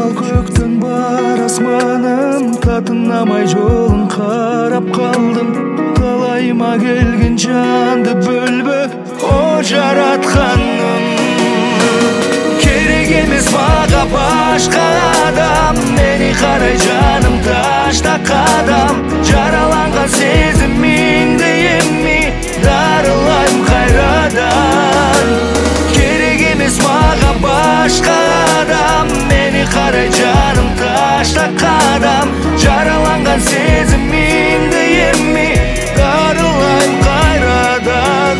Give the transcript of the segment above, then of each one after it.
ал көктен бар асманым, татынамай жолын қарап қалдым. Қалайыма келген жанды бөлбө, о жаратқаным. Керек емес мага башка адам, мени қарай жаным ташта қадам. Жараланған сезіміңді емми, дарылайым қайрадан. Керек емес мага башка адам, мени қарай жаным ташта қадам. Жараланған сезіміңді емми, дарылайым қайрадан.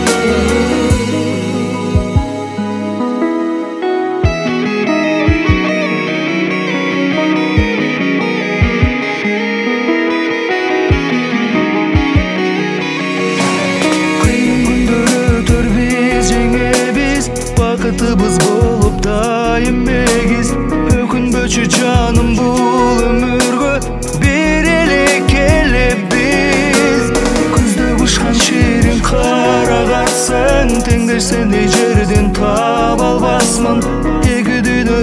Бақытыбыз болып дайым егіз, өкінбөчү жаным бұл өміргө, береле келіп біз. Күзді ұшқан шерін қарағатсың, теңдер сендей жерден таба албасмын. Екі дүйді